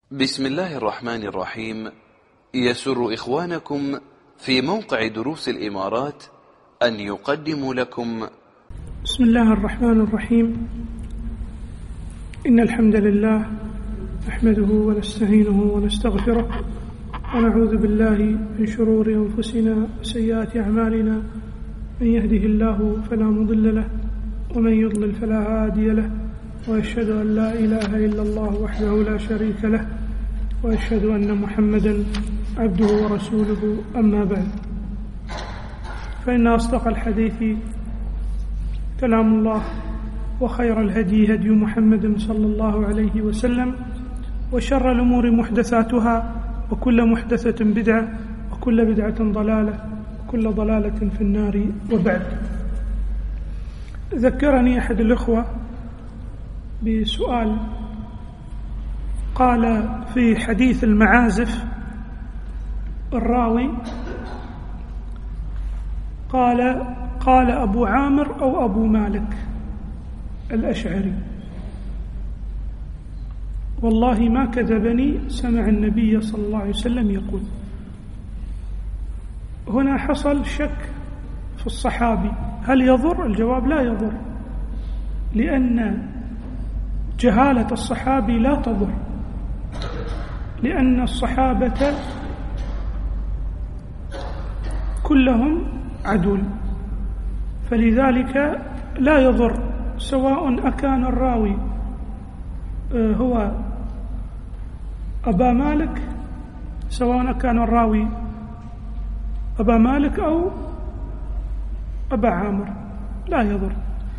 بسم الله الرحمن الرحيم. يسر إخوانكم في موقع دروس الإمارات أن يقدموا لكم بسم الله الرحمن الرحيم. إن الحمد لله نحمده ونستعينه ونستغفره ونعوذ بالله من شرور أنفسنا وسيئات أعمالنا. من يهده الله فلا مضل له ومن يضلل فلا هادي له، وأشهد أن لا إله إلا الله وحده لا شريك له، وأشهد أن محمدا عبده ورسوله. أما بعد، فإن أصدق الحديث كلام الله، وخير الهدي هدي محمد صلى الله عليه وسلم، وشر الأمور محدثاتها، وكل محدثة بدعة، وكل بدعة ضلالة، وكل ضلالة في النار. وبعد، ذكرني أحد الإخوة بسؤال قال في حديث المعازف الراوي قال أبو عامر أو أبو مالك الأشعري. والله ما كذبني، سمع النبي صلى الله عليه وسلم يقول. هنا حصل شك في الصحابي، هل يضر؟ الجواب لا يضر، لأن جهالة الصحابي لا تضر، لأن الصحابة كلهم عدول، فلذلك لا يضر سواء أكان الراوي هو أبا مالك، سواء كان الراوي أبا مالك أو أبا عامر، لا يضر،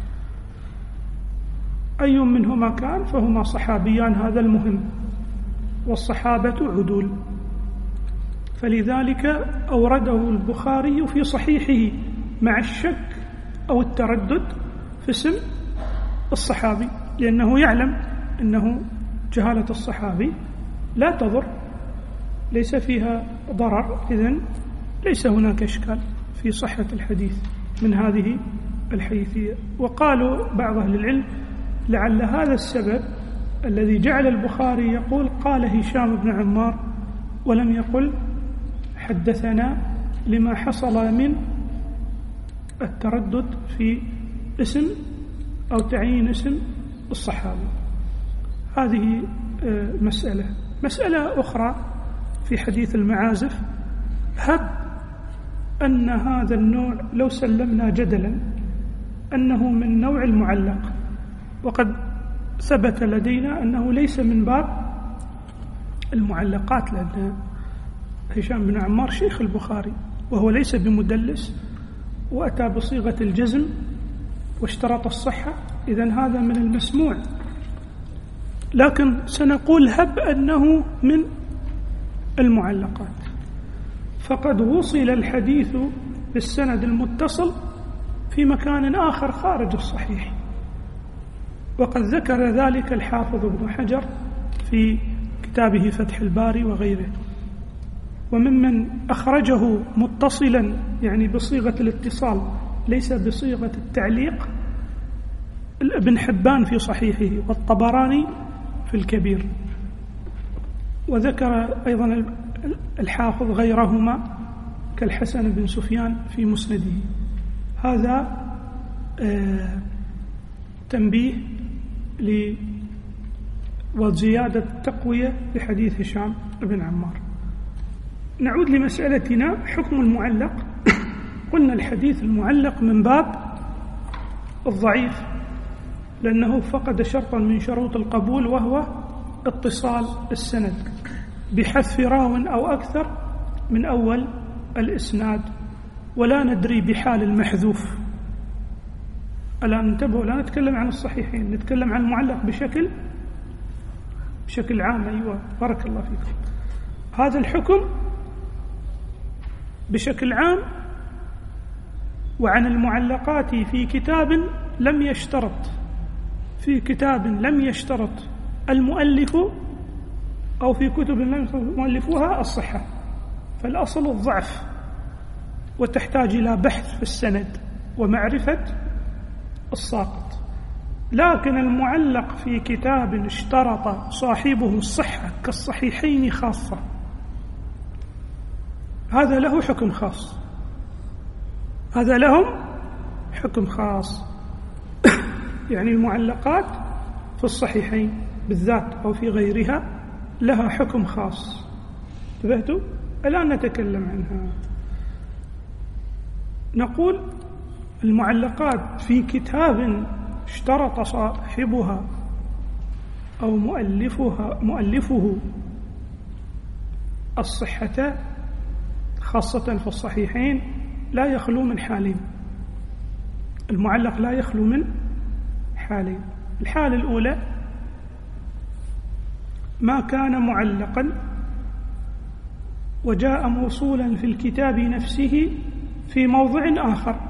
أي منهما كان فهما صحابيان، هذا المهم، والصحابة عدول. فلذلك أورده البخاري في صحيحه مع الشك أو التردد في اسم الصحابي، لأنه يعلم أنه جهالة الصحابي لا تضر، ليس فيها ضرر، إذن ليس هناك إشكال في صحة الحديث من هذه الحيثية. وقالوا بعض أهل العلم لعل هذا السبب الذي جعل البخاري يقول قال هشام بن عمار ولم يقل حدثنا، لما حصل من التردد في اسم أو تعيين اسم الصحابي. هذه مسألة أخرى في حديث المعازف. هب أن هذا النوع لو سلمنا جدلا أنه من نوع المعلق، وقد ثبت لدينا أنه ليس من باب المعلقات، لأن هشام بن عمار شيخ البخاري وهو ليس بمدلس، وأتى بصيغة الجزم واشترط الصحة، إذن هذا من المسموع. لكن سنقول هب أنه من المعلقات، فقد وصل الحديث بالسند المتصل في مكان آخر خارج الصحيح، وقد ذكر ذلك الحافظ ابن حجر في كتابه فتح الباري وغيره. وممن أخرجه متصلا يعني بصيغة الاتصال ليس بصيغة التعليق ابن حبان في صحيحه، والطبراني في الكبير، وذكر أيضا الحافظ غيرهما كالحسن بن سفيان في مسنده. هذا تنبيه وزيادة تقوية لحديث هشام بن عمار. نعود لمسألتنا، حكم المعلق. قلنا الحديث المعلق من باب الضعيف، لأنه فقد شرطا من شروط القبول، وهو اتصال السند بحذف راو أو أكثر من أول الإسناد، ولا ندري بحال المحذوف. الآن انتبهوا، لا نتكلم عن الصحيحين، نتكلم عن المعلق بشكل عام. أيوة، بارك الله فيكم. هذا الحكم بشكل عام. وعن المعلقات في كتاب لم يشترط المؤلف، أو في كتب لم يشترط مؤلفوها الصحة، فالأصل الضعف، وتحتاج إلى بحث في السند ومعرفة الساقط. لكن المعلق في كتاب اشترط صاحبه الصحة كالصحيحين خاصة، هذا له حكم خاص، هذا لهم حكم خاص. يعني المعلقات في الصحيحين بالذات أو في غيرها لها حكم خاص. انتبهتوا؟ الآن نتكلم عنها. نقول المعلقات في كتاب اشترط صاحبها أو مؤلفه الصحة خاصة في الصحيحين لا يخلو من حالين. المعلق لا يخلو من حالين. الحالة الأولى ما كان معلقا وجاء موصولا في الكتاب نفسه في موضع آخر،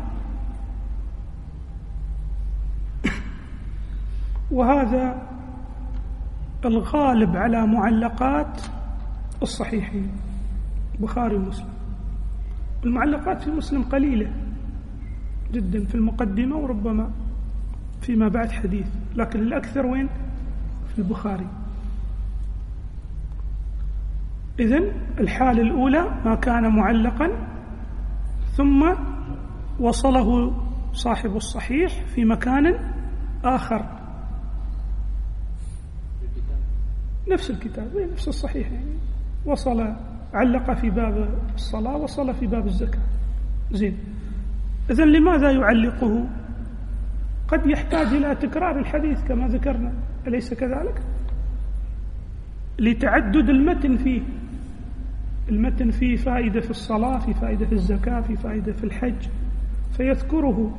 وهذا الغالب على معلقات الصحيحين بخاري ومسلم. المعلقات في مسلم قليلة جدا في المقدمة وربما فيما بعد حديث، لكن الأكثر وين؟ في البخاري. إذن الحالة الأولى ما كان معلقا ثم وصله صاحب الصحيح في مكان آخر، نفس الكتاب نفس الصحيح، يعني وصل علق في باب الصلاة وصل في باب الزكاة. زين، إذن لماذا يعلقه؟ قد يحتاج إلى تكرار الحديث كما ذكرنا، أليس كذلك؟ لتعدد المتن فيه. المتن فيه فائدة في الصلاة، في فائدة في الزكاة، في فائدة في الحج، فيذكره.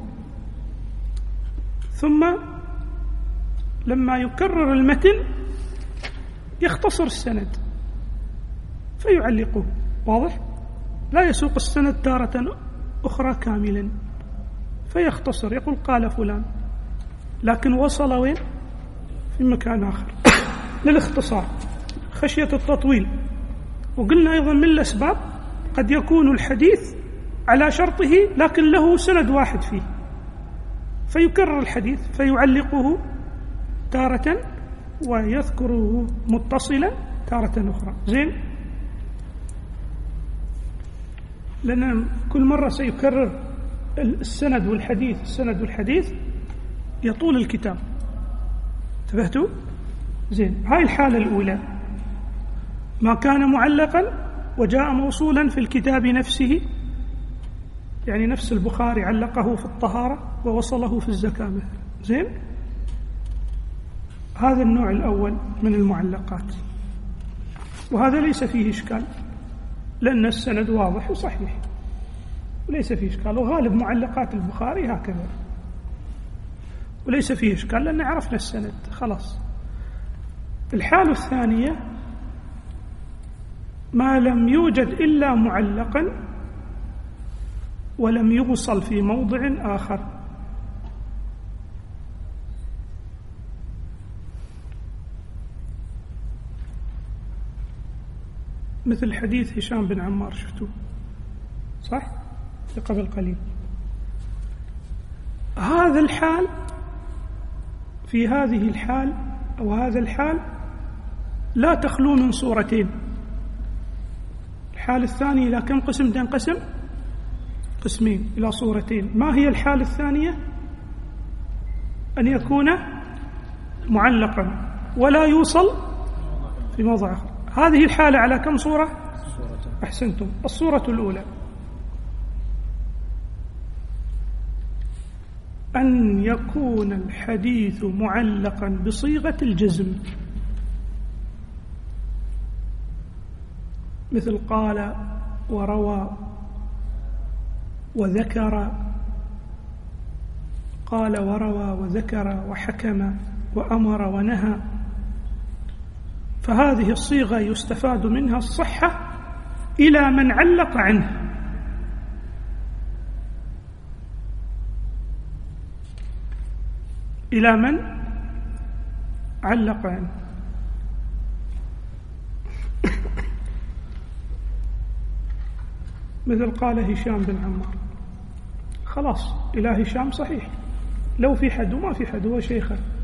ثم لما يكرر المتن يختصر السند فيعلقه. واضح؟ لا يسوق السند تارة أخرى كاملا فيختصر، يقول قال فلان، لكن وصل وين؟ في مكان آخر للاختصار خشية التطويل. وقلنا أيضا من الأسباب قد يكون الحديث على شرطه لكن له سند واحد فيه، فيكرر الحديث فيعلقه تارة ويذكره متصلا تارة أخرى. زين، لأن كل مرة سيكرر السند والحديث، السند والحديث يطول الكتاب. انتبهتوا؟ زين، هاي الحالة الأولى ما كان معلقا وجاء موصولا في الكتاب نفسه، يعني نفس البخاري علقه في الطهارة ووصله في الزكاة مثلا. زين، هذا النوع الأول من المعلقات، وهذا ليس فيه إشكال لأن السند واضح وصحيح وليس فيه إشكال، وغالب معلقات البخاري هكذا وليس فيه إشكال لأن عرفنا السند خلاص. الحالة الثانية ما لم يوجد إلا معلقا ولم يوصل في موضع آخر. مثل حديث هشام بن عمار، شفتوه صح؟ قبل قليل. هذا الحال، في هذه الحال أو هذا الحال لا تخلو من صورتين. الحال الثاني إلى كم قسم تنقسم؟ قسمين، إلى صورتين. ما هي الحالة الثانية؟ أن يكون معلقا ولا يوصل في موضع آخر. هذه الحالة على كم صورة؟ أحسنتم، الصورة الأولى أن يكون الحديث معلقا بصيغة الجزم، مثل قال وروى وذكر، قال وروى وذكر وحكم وأمر ونهى. فهذه الصيغة يستفاد منها الصحة إلى من علق عنه. إلى من علق عنه. مثل قال هشام بن عمار، خلاص إلى هشام صحيح، لو في حد وما في حد هو شيخه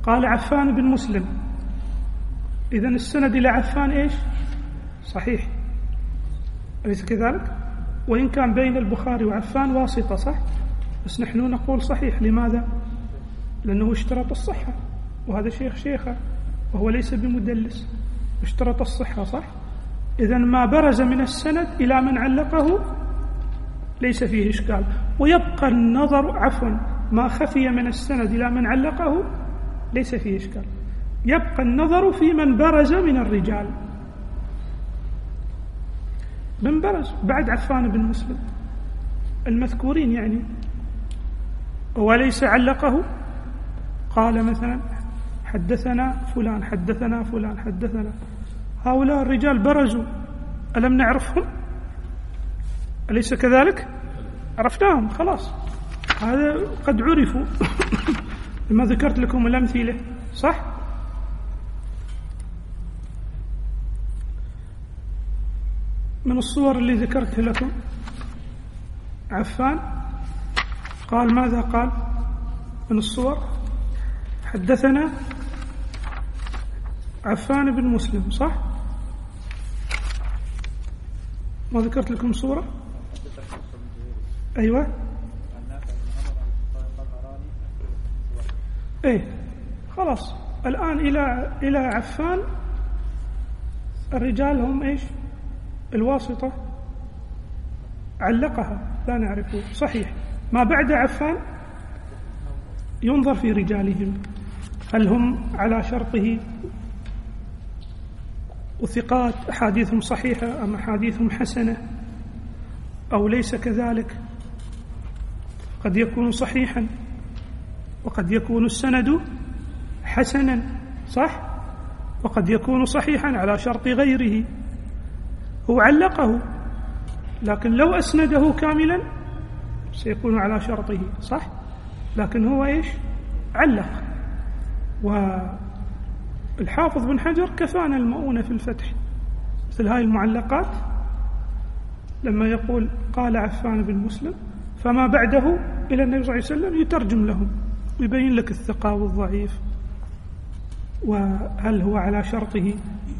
قال عفان بن مسلم، إذن السند إلى عفان إيش؟ صحيح، أليس كذلك؟ وإن كان بين البخاري وعفان واسطة، صح؟ بس نحن نقول صحيح. لماذا؟ لأنه اشترط الصحة، وهذا شيخه وهو ليس بمدلس، اشترط الصحة، صح؟ إذن ما برز من السند إلى من علقه ليس فيه إشكال، ويبقى النظر، عفوا، ما خفي من السند إلى من علقه ليس فيه إشكال، يبقى النظر في من برز من الرجال. من برز بعد عفان بن مسلم المذكورين يعني، وليس علقه، قال مثلا حدثنا فلان حدثنا فلان حدثنا، هؤلاء الرجال برزوا، ألم نعرفهم؟ أليس كذلك؟ عرفناهم خلاص، هذا قد عرفوا لما ذكرت لكم الأمثلة، صح؟ من الصور اللي ذكرتها لكم عفان قال ماذا قال من الصور؟ حدثنا عفان بن مسلم، صح؟ ما ذكرت لكم صورة؟ أيوة، إيه خلاص. الآن إلى عفان الرجال هم إيش؟ الواسطة علقها لا نعرفه، صحيح. ما بعد عفان ينظر في رجالهم، هل هم على شرطه وثقات، أحاديثهم صحيحة أم أحاديثهم حسنة أو ليس كذلك. قد يكون صحيحا وقد يكون السند حسنا، صح؟ وقد يكون صحيحا على شرط غيره، هو علقه، لكن لو أسنده كاملا سيكون على شرطه، صح؟ لكن هو إيش؟ علق. والحافظ بن حجر كفانا المؤونة في الفتح مثل هاي المعلقات، لما يقول قال عفان بن مسلم فما بعده إلى النبي صلى الله عليه وسلم يترجم لهم ويبين لك الثقة والضعيف وهل هو على شرطه،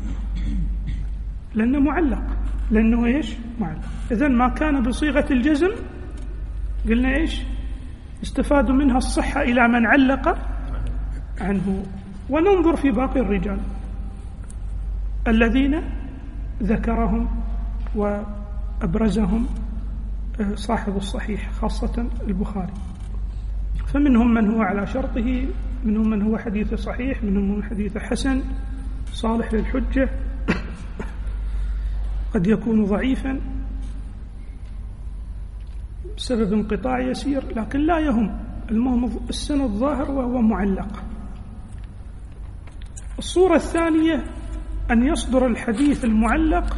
لأنه معلق، لأنه إيش؟ معلق. إذن ما كان بصيغة الجزم قلنا إيش؟ استفادوا منها الصحة إلى من علق عنه. وننظر في باقي الرجال الذين ذكرهم وأبرزهم صاحب الصحيح خاصة البخاري، فمنهم من هو على شرطه، منهم من هو حديث صحيح، منهم من حديث حسن صالح للحجة، قد يكون ضعيفا بسبب انقطاع يسير، لكن لا يهم، المهم السند ظاهر وهو معلق. الصورة الثانية أن يصدر الحديث المعلق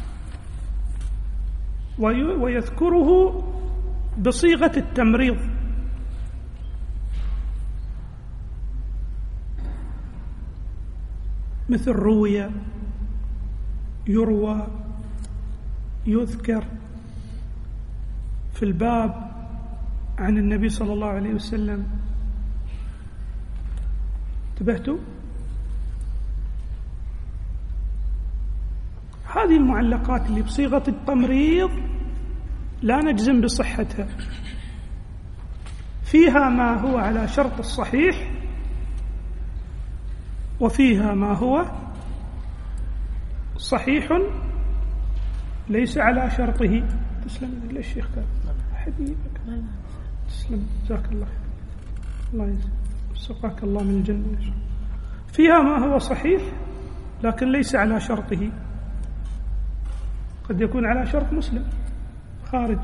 ويذكره بصيغة التمريض، مثل روي، يروى، يذكر في الباب عن النبي صلى الله عليه وسلم. انتبهتوا؟ هذه المعلقات اللي بصيغة التمريض لا نجزم بصحتها، فيها ما هو على شرط الصحيح وفيها ما هو صحيح ليس على شرطه. تسلم لله الشيخ حبيبك، تسلم، جزاك الله خير، الله يسقاك الله من الجنة. فيها ما هو صحيح لكن ليس على شرطه، قد يكون على شرط مسلم خارج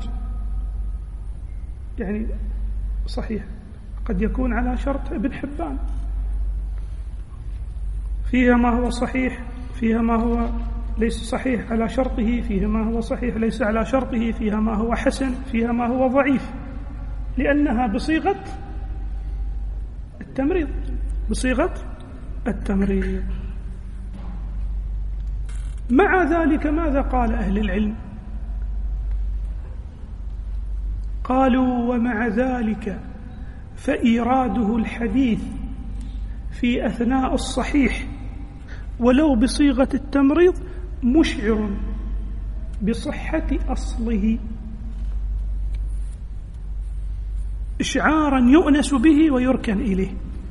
يعني صحيح، قد يكون على شرط ابن حبان. فيها ما هو صحيح، فيها ما هو ليس صحيح على شرطه، فيها ما هو صحيح ليس على شرطه، فيها ما هو حسن، فيها ما هو ضعيف، لأنها بصيغة التمريض، بصيغة التمريض. مع ذلك ماذا قال أهل العلم؟ قالوا ومع ذلك فإيراده الحديث في أثناء الصحيح ولو بصيغة التمريض مشعر بصحة أصله إشعارا يؤنس به ويركن إليه.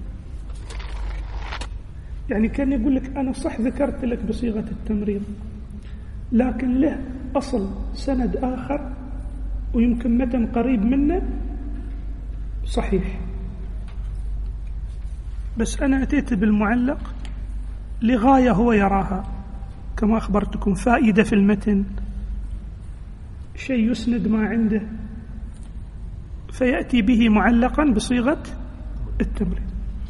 يعني كان يقول لك أنا صح ذكرت لك بصيغة التمريض، لكن له أصل سند آخر ويمكن متن قريب منه صحيح، بس أنا أتيت بالمعلق لغاية هو يراها، كما أخبرتكم فائدة في المتن، شيء يسند ما عنده فيأتي به معلقا بصيغة التمريض.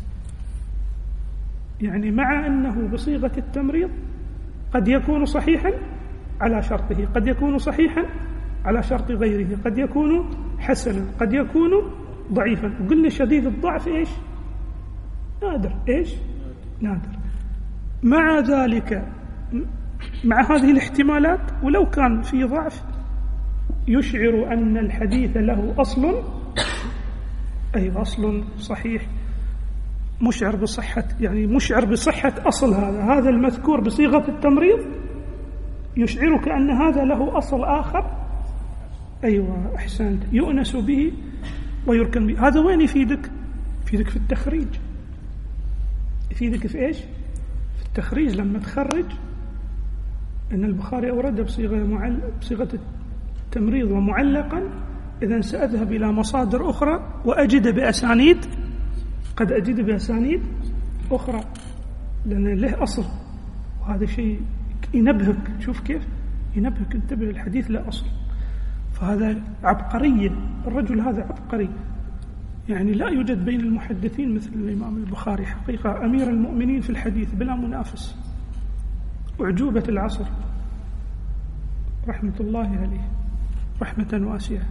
يعني مع أنه بصيغة التمريض قد يكون صحيحا على شرطه، قد يكون صحيحا على شرط غيره، قد يكون حسنا، قد يكون ضعيفا. وقلنا شديد الضعف إيش؟ نادر. إيش؟ نادر. مع ذلك مع هذه الاحتمالات ولو كان في ضعف يشعر أن الحديث له أصل، أي أصل صحيح مشعر بصحة، يعني مشعر بصحة أصل هذا المذكور بصيغة التمريض، يشعرك أن هذا له أصل آخر. أيوة أحسنت، يؤنس به ويركن به. هذا وين يفيدك؟ يفيدك في التخريج. يفيدك في إيش؟ في التخريج. لما تخرج أن البخاري أورد بصيغة التمريض ومعلقا، إذن سأذهب إلى مصادر أخرى وأجد بأسانيد، قد أجد بأسانيد أخرى، لأن له أصل. وهذا شيء ينبهك. شوف كيف ينبهك، انتبه، الحديث له أصل. فهذا عبقرية، الرجل هذا عبقري، يعني لا يوجد بين المحدثين مثل الإمام البخاري، حقيقة أمير المؤمنين في الحديث بلا منافس، أعجوبة العصر رحمة الله عليه رحمة واسعة.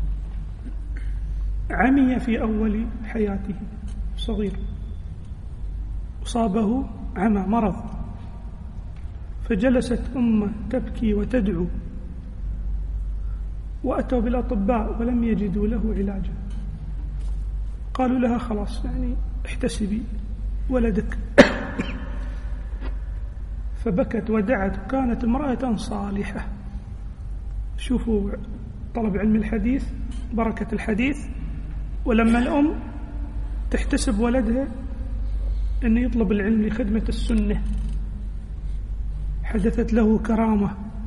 عمي في أول حياته، صغير، أصابه عمى مرض، فجلست أمه تبكي وتدعو، وأتوا بالأطباء ولم يجدوا له علاجا. قالوا لها خلاص يعني احتسبي ولدك. فبكت ودعت، كانت امرأة صالحة. شوفوا طلب علم الحديث، بركة الحديث. ولما الأم تحتسب ولدها أن يطلب العلم لخدمة السنة، حدثت له كرامة،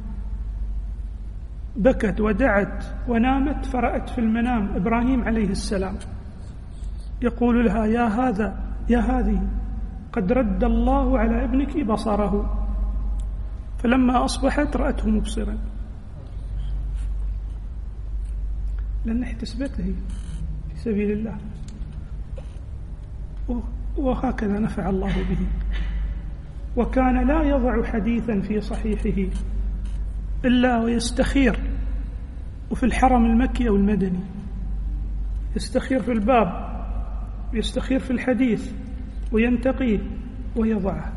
بكت ودعت ونامت، فرأت في المنام إبراهيم عليه السلام يقول لها يا هذه قد رد الله على ابنك بصره. فلما أصبحت رأته مبصرا، لأن احتسبته في سبيل الله، وهكذا نفع الله به. وكان لا يضع حديثا في صحيحه إلا ويستخير، وفي الحرم المكي أو المدني يستخير في الباب، يستخير في الحديث وينتقيه ويضعه.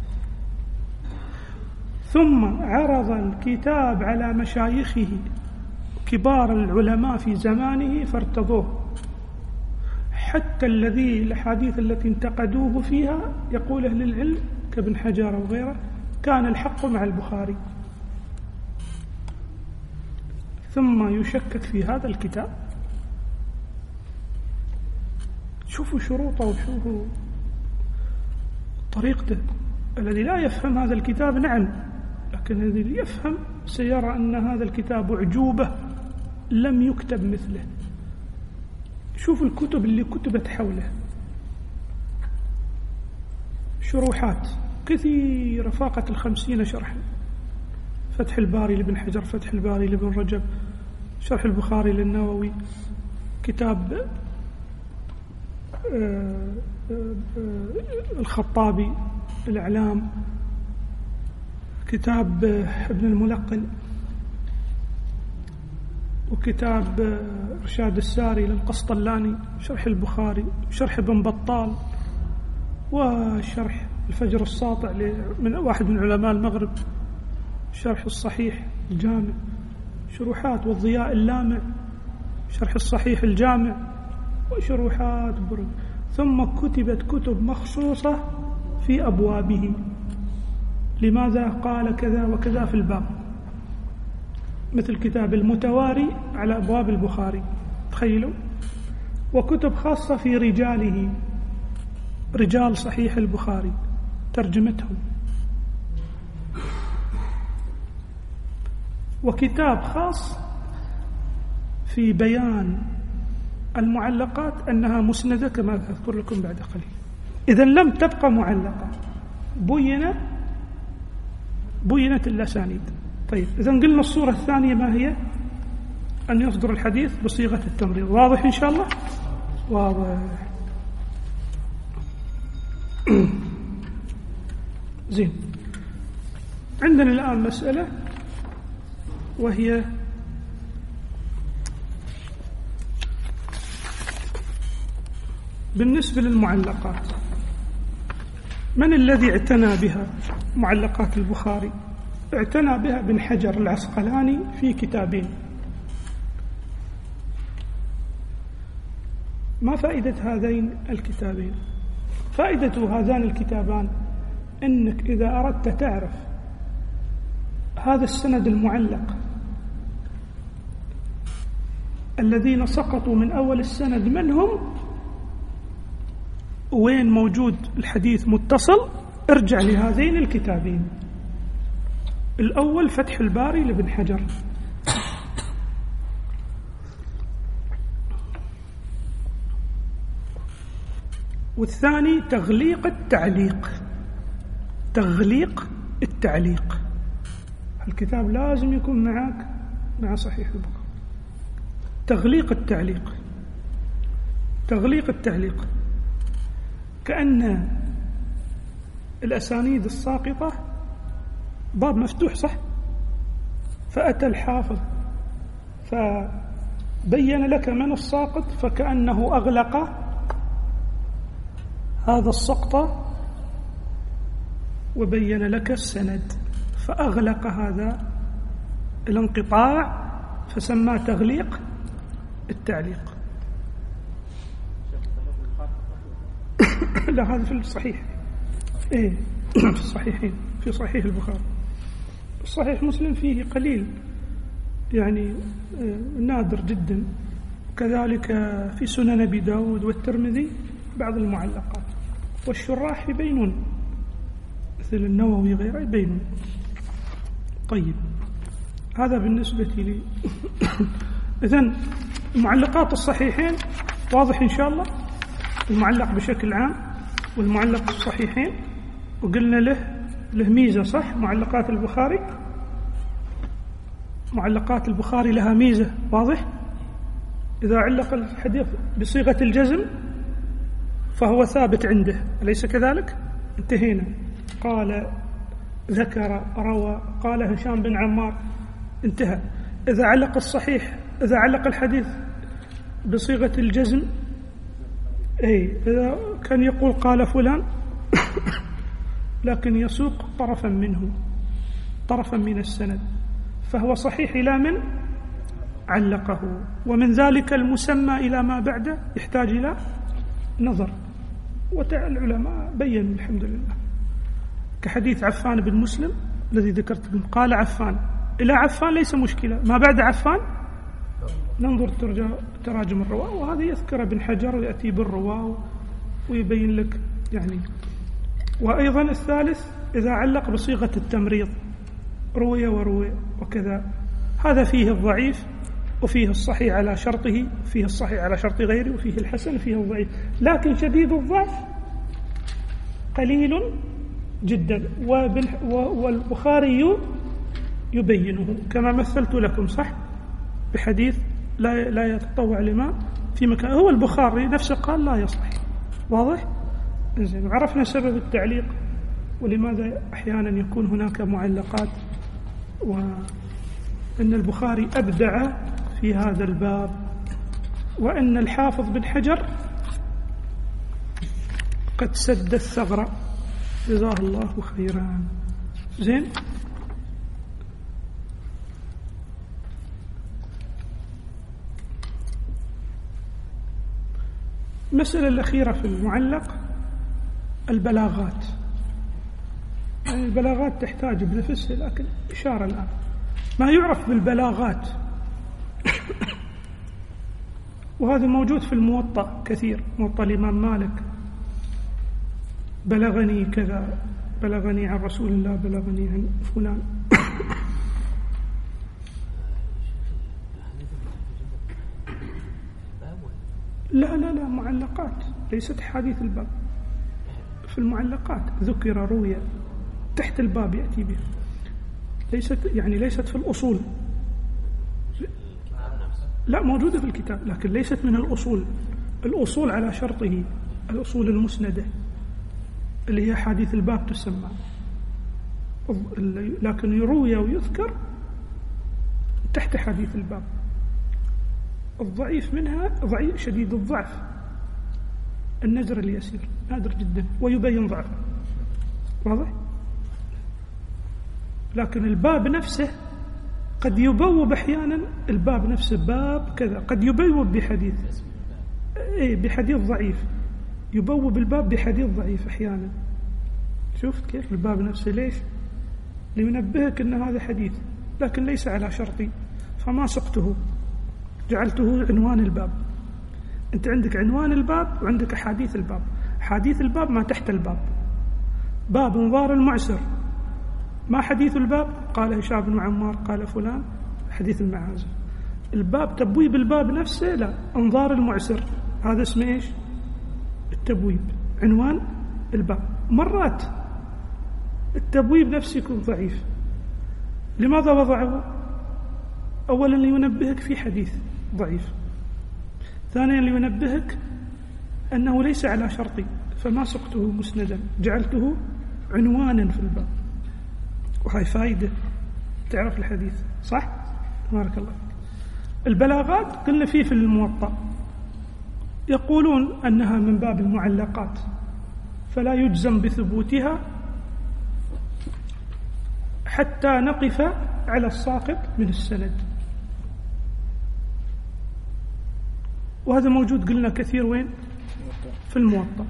ثم عرض الكتاب على مشايخه كبار العلماء في زمانه فارتضوه، حتى الأحاديث التي انتقدوه فيها يقول أهل العلم كابن حجر وغيره كان الحق مع البخاري. ثم يشكك في هذا الكتاب. شوفوا شروطه وشوفوا طريقته. الذي لا يفهم هذا الكتاب نعم، لكن الذي يفهم سيرى أن هذا الكتاب أعجوبة لم يكتب مثله. شوفوا الكتب اللي كتبت حوله، شروحات كثيرة فاقت 50 شرحا. فتح الباري لابن حجر، فتح الباري لابن رجب، شرح البخاري للنووي، كتاب الخطابي الإعلام، كتاب ابن الملقن، وكتاب رشاد الساري للقسطلاني، شرح البخاري، شرح ابن بطال، وشرح الفجر الساطع من واحد من علماء المغرب، شرح الصحيح الجامع، شروحات، والضياء اللامع، شرح الصحيح الجامع، وشروحات برد. ثم كتبت كتب مخصوصة في أبوابه. لماذا قال كذا وكذا في الباب، مثل كتاب المتواري على أبواب البخاري، تخيلوا. وكتب خاصة في رجاله، رجال صحيح البخاري، ترجمتهم. وكتاب خاص في بيان المعلقات أنها مسندة كما أذكر لكم بعد قليل. إذن لم تبقى معلقة، بينت الأسانيد. طيب إذن قلنا الصورة الثانية ما هي؟ أن يصدر الحديث بصيغة التمريض. واضح إن شاء الله؟ واضح. زين، عندنا الآن مسألة وهي بالنسبة للمعلقات، من الذي اعتنى بها؟ معلقات البخاري اعتنى بها ابن حجر العسقلاني في كتابين. ما فائدة هذين الكتابين؟ فائدة هذان الكتابان أنك إذا أردت تعرف هذا السند المعلق الذين سقطوا من أول السند منهم وين موجود الحديث متصل، ارجع لهذين الكتابين. الأول فتح الباري لابن حجر، والثاني تغليق التعليق. الكتاب لازم يكون معك مع صحيح البخاري. تغليق التعليق كأن الأسانيد الساقطة باب مفتوح، صح؟ فأتى الحافظ فبين لك من الساقط، فكأنه أغلق هذا السقط وبين لك السند، فأغلق هذا الانقطاع فسمى تغليق التعليق. لا، هذا في الصحيح، في الصحيحين، في صحيح البخاري. صحيح مسلم فيه قليل، يعني نادر جدا. كذلك في سنن أبي داود والترمذي بعض المعلقات، والشراح يبينون مثل النووي غيره يبينون. طيب هذا بالنسبة لي. إذن معلقات الصحيحين واضح إن شاء الله، المعلق بشكل عام والمعلق الصحيحين، وقلنا له ميزة، صح؟ معلقات البخاري لها ميزة، واضح؟ إذا علق الحديث بصيغة الجزم فهو ثابت عنده، أليس كذلك؟ انتهينا. قال، ذكر، روى، قال هشام بن عمار، انتهى. إذا علق الحديث بصيغة الجزم، إذا كان يقول قال فلان لكن يسوق طرفا من السند، فهو صحيح إلى من علقه. ومن ذلك المسمى إلى ما بعده يحتاج إلى نظر، والعلماء بيّنوا الحمد لله، كحديث عفان بن مسلم الذي ذكرت لكم، قال عفان إلى عفان ليس مشكلة، ما بعد عفان ننظر تراجم الرواة، وهذا يذكر ابن حجر ويأتي بالرواة ويبين لك يعني. وأيضا الثالث إذا علق بصيغة التمريض، روي وروي وكذا، هذا فيه الضعيف وفيه الصحيح على شرطه، وفيه الصحيح على شرط غيره، وفيه الحسن وفيه الضعيف، لكن شديد الضعف قليل جدا، والبخاري يبينه كما مثلت لكم، صح؟ بحديث لا يتطوع لما في مكان، هو البخاري نفسه قال لا يصح. واضح؟ إنزين، عرفنا سبب التعليق ولماذا أحيانا يكون هناك معلقات، وأن البخاري أبدع في هذا الباب، وأن الحافظ بن حجر قد سد الثغرة، جزاه الله خيرا. زين، المسألة الأخيرة في المعلق البلاغات. يعني البلاغات تحتاج بنفسها، لكن إشارة الآن ما يعرف بالبلاغات وهذا موجود في الموطأ كثير، موطأ الإمام مالك، بلغني كذا، بلغني عن رسول الله، بلغني عن فلان. لا معلقات، ليست حديث الباب. في المعلقات ذكر روي تحت الباب يأتي به، ليست في الأصول. لا، موجودة في الكتاب لكن ليست من الأصول. الأصول على شرطه، الأصول المسندة اللي هي حديث الباب تسمى، لكن يروي ويذكر تحت حديث الباب. الضعيف منها ضعيف شديد الضعف، النزر اليسير نادر جدا ويبين ضعفه، واضح؟ لكن الباب نفسه قد يبوب أحيانا، الباب نفسه باب كذا قد يبوب بحديث بحديث ضعيف، يبوب الباب بحديث ضعيف أحيانا. شوف كيف الباب نفسه، ليش؟ لينبهك أن هذا حديث لكن ليس على شرطي، فما سقته، جعلته عنوان الباب. أنت عندك عنوان الباب وعندك حديث الباب. حديث الباب ما تحت الباب، باب انظار المعسر، ما حديث الباب؟ قال هشام بن عمار قال فلان حديث المعازف. الباب تبويب الباب نفسه لا، انظار المعسر، هذا اسمه ايش؟ التبويب، عنوان الباب. مرات التبويب نفسه يكون ضعيف، لماذا وضعه؟ أولا لينبهك في حديث ضعيف، ثانيا لينبهك أنه ليس على شرطي فما سقته مسندا، جعلته عنوانا في الباب، وهي فائدة تعرف الحديث، صح؟ بارك الله. البلاغات قلنا فيه في الموطأ، يقولون أنها من باب المعلقات فلا يجزم بثبوتها حتى نقف على الساقط من السند، وهذا موجود قلنا كثير وين؟ في الموطأ.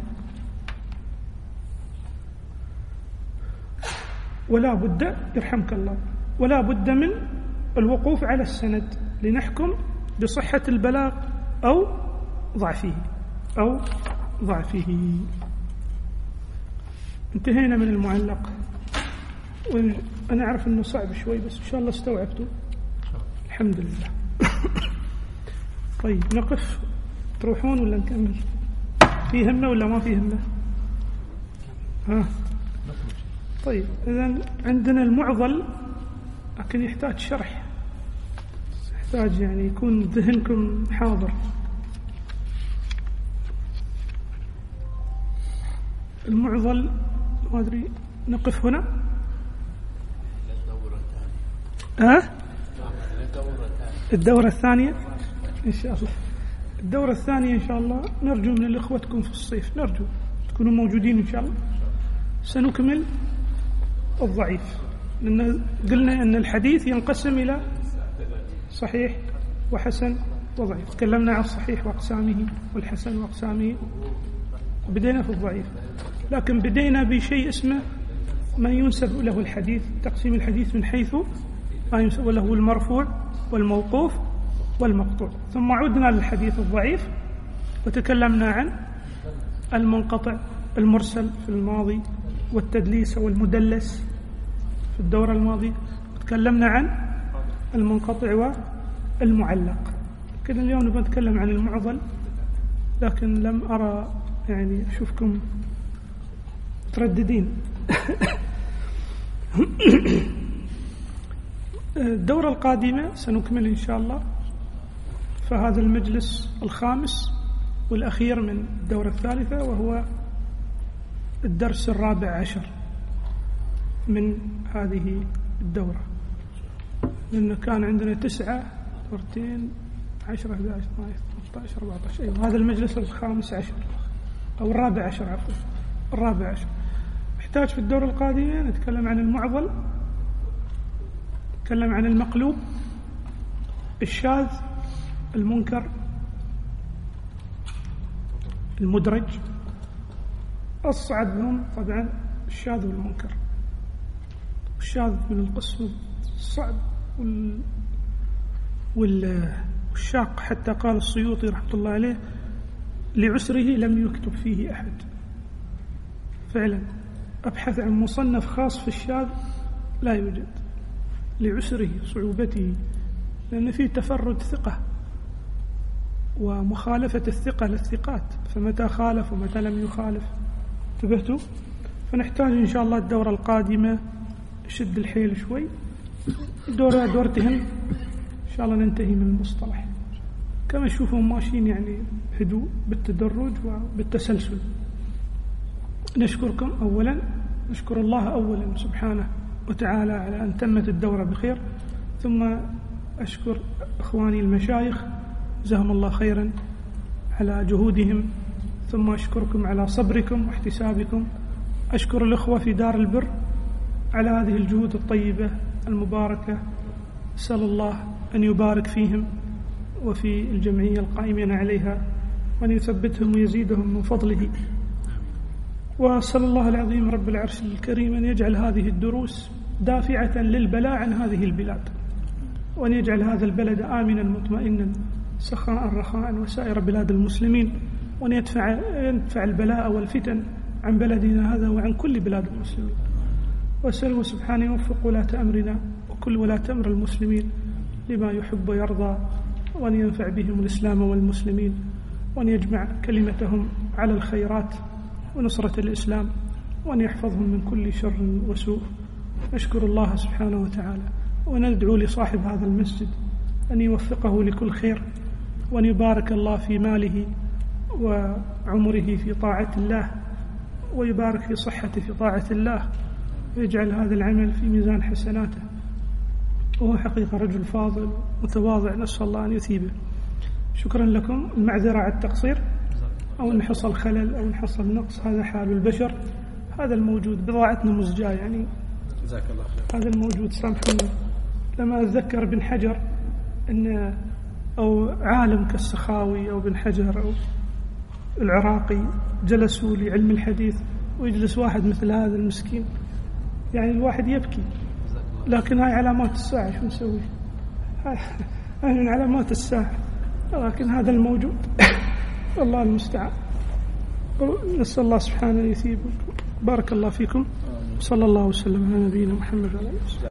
ولا بد يرحمك الله، ولا بد من الوقوف على السند لنحكم بصحة البلاغ أو ضعفه. انتهينا من المعلق، وأنا أعرف أنه صعب شوي بس إن شاء الله استوعبته الحمد لله. طيب نقف، تروحون ولا نكمل؟ في همة ولا ما في همة؟ طيب إذن عندنا المعضل، لكن يحتاج شرح، يحتاج يعني يكون ذهنكم حاضر. المعضل ما أدري، نقف هنا؟ الدورة الثانية إن شاء الله. الدورة الثانية إن شاء الله نرجو من الإخوة تكون في الصيف، نرجو تكونوا موجودين إن شاء الله. سنكمل الضعيف، لأن قلنا أن الحديث ينقسم إلى صحيح وحسن وضعيف، تكلمنا عن الصحيح وأقسامه والحسن وأقسامه، بدينا في الضعيف، لكن بدينا بشيء اسمه ما ينسب له الحديث، تقسيم الحديث من حيث ما ينسب له المرفوع والموقوف والمقطوع، ثم عدنا للحديث الضعيف وتكلمنا عن المنقطع المرسل في الماضي، والتدليس والمدلس في الدورة الماضية، وتكلمنا عن المنقطع والمعلق. كده اليوم نبغى نتكلم عن المعضل، لكن لم أرى يعني أشوفكم مترددين. الدورة القادمة سنكمل إن شاء الله، فهذا المجلس الخامس والأخير من الدورة الثالثة، وهو الدرس 14 من هذه الدورة، لأنه كان عندنا 9 دورتين 10 11 12 13 14. أيوة، هذا المجلس الخامس عشر أو 14 عفوا، 14. نحتاج في الدورة القادمة نتكلم عن المعضل، نتكلم عن المقلوب، الشاذ، المنكر، المدرج. أصعب منهم طبعا الشاذ والمنكر. الشاذ من القسم الصعب والشاق، حتى قال السيوطي رحمة الله عليه: لعسره لم يكتب فيه أحد. فعلا أبحث عن مصنف خاص في الشاذ لا يوجد، لعسره صعوبته، لأن فيه تفرد ثقة ومخالفة الثقة للثقات، فمتى خالف ومتى لم يخالف. انتبهتوا؟ فنحتاج إن شاء الله الدورة القادمة شد الحيل شوي، دورتهن إن شاء الله ننتهي من المصطلح. كما تشوفون ماشيين يعني هدوء بالتدرج وبالتسلسل. نشكركم أولا، نشكر الله أولا سبحانه وتعالى على أن تمت الدورة بخير، ثم أشكر إخواني المشايخ جزاهم الله خيرا على جهودهم، ثم أشكركم على صبركم واحتسابكم. أشكر الأخوة في دار البر على هذه الجهود الطيبة المباركة، أسأل الله أن يبارك فيهم وفي الجمعية القائمين عليها، وأن يثبتهم ويزيدهم من فضله. وأسأل الله العظيم رب العرش الكريم أن يجعل هذه الدروس دافعة للبلاء عن هذه البلاد، وأن يجعل هذا البلد آمنا مطمئنا سخاء رخاء وسائر بلاد المسلمين، وأن يدفع البلاء والفتن عن بلدنا هذا وعن كل بلاد المسلمين. وأسأله سبحانه يوفق ولاة أمرنا وكل ولاة أمر المسلمين لما يحب ويرضى، وأن ينفع بهم الإسلام والمسلمين، وأن يجمع كلمتهم على الخيرات ونصرة الإسلام، وأن يحفظهم من كل شر وسوء. نشكر الله سبحانه وتعالى، وندعو لصاحب هذا المسجد أن يوفقه لكل خير، وأن يبارك الله في ماله وعمره في طاعة الله، ويبارك في صحته في طاعة الله، ويجعل هذا العمل في ميزان حسناته. وهو حقيقة رجل فاضل متواضع، نسأل الله أن يثيبه. شكرا لكم. المعذرة على التقصير، أو إن حصل خلل أو إن حصل نقص، هذا حال البشر، هذا الموجود، بضاعتنا مزجاة يعني، جزاك الله خير. هذا الموجود، سامحونا. لما أتذكر بن حجر إن أو عالم كالسخاوي أو بن حجر أو العراقي جلسوا لعلم الحديث، ويجلس واحد مثل هذا المسكين، يعني الواحد يبكي. لكن هاي علامات الساعة، شو نسوي؟ هاي من علامات الساعة، لكن هذا الموجود. الله المستعان. نسأل الله سبحانه يثيب. بارك الله فيكم، صلى الله وسلم على نبينا محمد وعلى آله وسلم.